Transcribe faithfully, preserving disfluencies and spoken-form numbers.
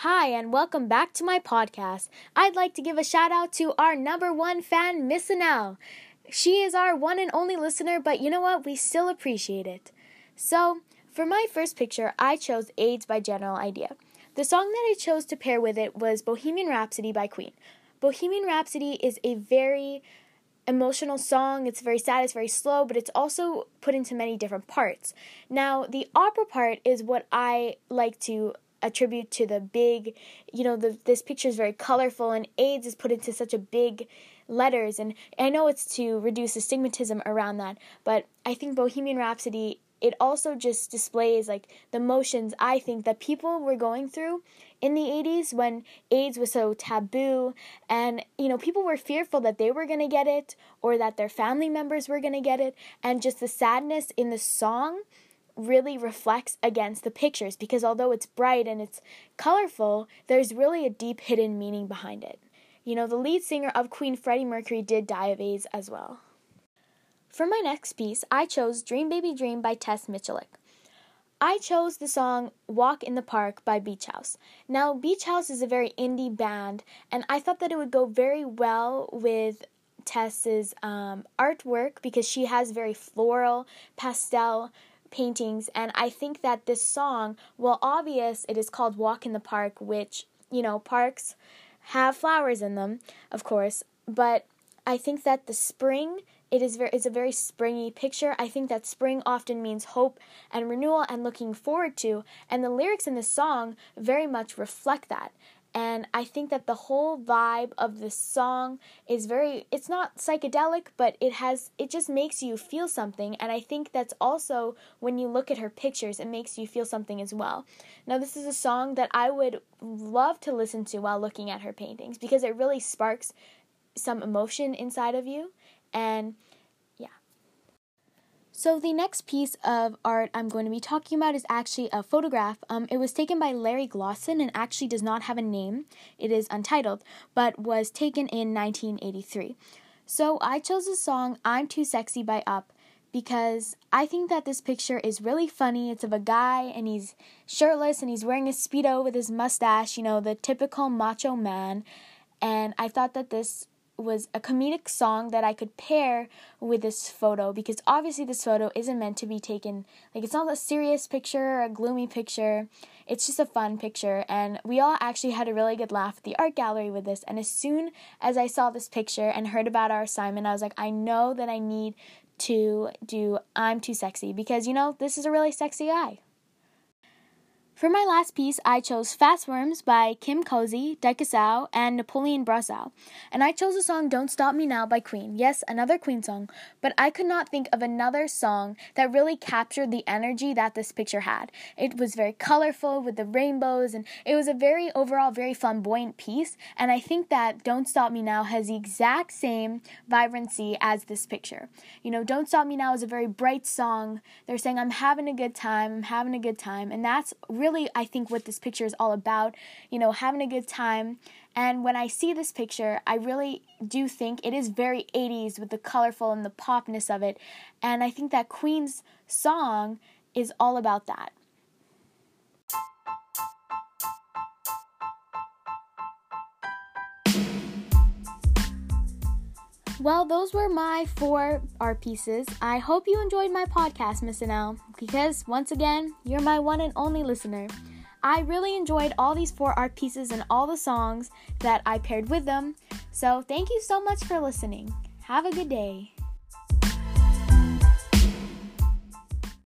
Hi, and welcome back to my podcast. I'd like to give a shout out to our number one fan, Miss Anel. She is our one and only listener, but you know what? We still appreciate it. So, for my first picture, I chose AIDS by General Idea. The song that I chose to pair with it was Bohemian Rhapsody by Queen. Bohemian Rhapsody is a very emotional song. It's very sad, it's very slow, but it's also put into many different parts. Now, the opera part is what I like to attribute to the big, you know, the, this picture is very colorful, and AIDS is put into such a big letters, and I know it's to reduce the stigmatism around that, but I think Bohemian Rhapsody, it also just displays like the emotions I think that people were going through in the eighties when AIDS was so taboo, and you know, people were fearful that they were going to get it or that their family members were going to get it, and just the sadness in the song really reflects against the pictures, because although it's bright and it's colorful, there's really a deep hidden meaning behind it. You know, the lead singer of Queen, Freddie Mercury, did die of AIDS as well. For my next piece, I chose Dream Baby Dream by Tess Michalik. I chose the song Walk in the Park by Beach House. Now, Beach House is a very indie band, and I thought that it would go very well with Tess's um, artwork, because she has very floral, pastel paintings, and I think that this song, well, obvious it is called Walk in the Park, which, you know, parks have flowers in them, of course, but I think that the spring, it is very, it's a very springy picture. I think that spring often means hope and renewal and looking forward to, and the lyrics in this song very much reflect that. And I think that the whole vibe of this song is very, it's not psychedelic, but it has, it just makes you feel something. And I think that's also, when you look at her pictures, it makes you feel something as well. Now, this is a song that I would love to listen to while looking at her paintings, because it really sparks some emotion inside of you. And so the next piece of art I'm going to be talking about is actually a photograph. Um, it was taken by Larry Glosson and actually does not have a name. It is untitled, but was taken in nineteen eighty-three. So I chose the song I'm Too Sexy by Up because I think that this picture is really funny. It's of a guy and he's shirtless and he's wearing a Speedo with his mustache, you know, the typical macho man. And I thought that this was a comedic song that I could pair with this photo, because obviously this photo isn't meant to be taken, like, it's not a serious picture or a gloomy picture, it's just a fun picture, and we all actually had a really good laugh at the art gallery with this. And as soon as I saw this picture and heard about our assignment, I was like, I know that I need to do I'm Too Sexy, because, you know, this is a really sexy guy. For my last piece, I chose Fast Worms by Kim Cozy, Daikasau, and Napoleon Brassau. And I chose the song Don't Stop Me Now by Queen. Yes, another Queen song, but I could not think of another song that really captured the energy that this picture had. It was very colorful with the rainbows, and it was a very, overall, very flamboyant piece. And I think that Don't Stop Me Now has the exact same vibrancy as this picture. You know, Don't Stop Me Now is a very bright song. They're saying, I'm having a good time, I'm having a good time, and that's really Really, I think what this picture is all about, you know, having a good time. And when I see this picture, I really do think it is very eighties with the colorful and the popness of it. And I think that Queen's song is all about that. Well, those were my four art pieces. I hope you enjoyed my podcast, Miss Anel, because, once again, you're my one and only listener. I really enjoyed all these four art pieces and all the songs that I paired with them. So, thank you so much for listening. Have a good day.